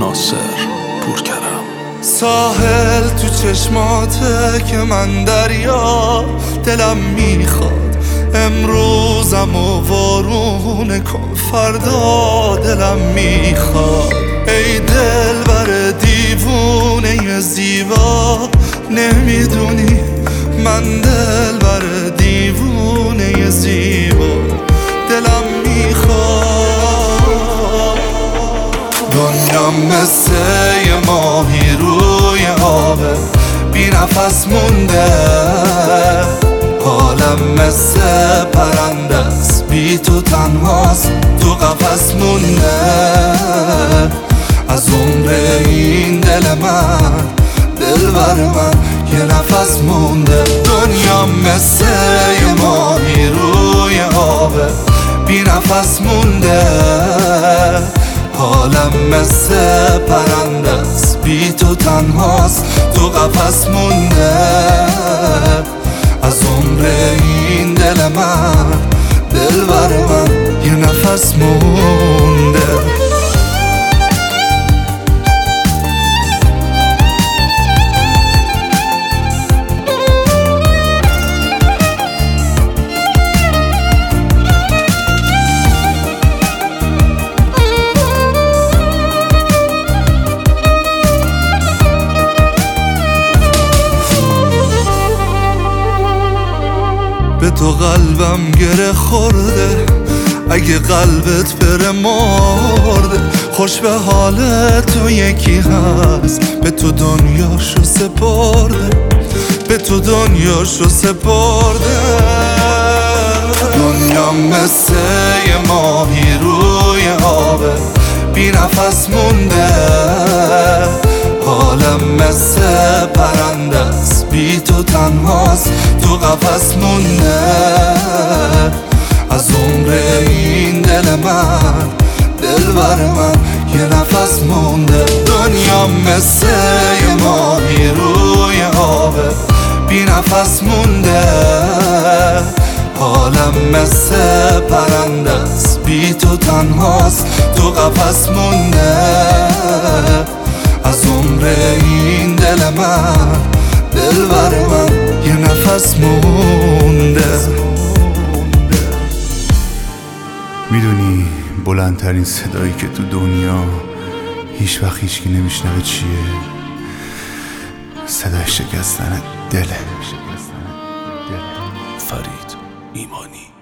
ناصر پورکرم. ساحل تو چشماته که من دریا، دلم میخواد امروزم و وارونه کن فردا دلم میخواد. ای دلبر دیوونه زیبا، نمیدونی من دلبر دیوونه زیبا دلم میخواد. دنیا مثل یه ماهی روی آبه، بی نفس مونده، حالم مثل پرنده است، بی تو تنهاست، تو قفس مونده. از عمر این دل من، دلبر من یه نفس مونده. دنیا مثل یه ماهی روی آبه، بی نفس مونده، حالم مثل پرنده است، بی تو تنهاست، تو قفس مونده. از عمر این دل من، دلبر من یه نفس مونده. به تو قلبم گره خورده، اگه قلبت بره مرده. خوش به حال تو یکی هست، به تو دنیاشو سپرده، به تو دنیاشو سپرده. دنیا مثل یه ماهی روی آبه، بی نفس مونده، حالم مثل پرنده است، بی تو تنهاست، تو قفس مونده. از عمر این دل من، دلبر من یه نفس مونده. دنیا مثل یه ماهی روی آبه، بی نفس مونده، حالم مثل پرنده است، بی تو تنهاست، تو قفس مونده. از عمر این دل من، دلبر من یه نفس مونده. میدونی بلندترین صدایی که تو دنیا هیچ وقت هیچکی نمیشنوه چیه؟ صدای شکستن دله. فرید ایمانی.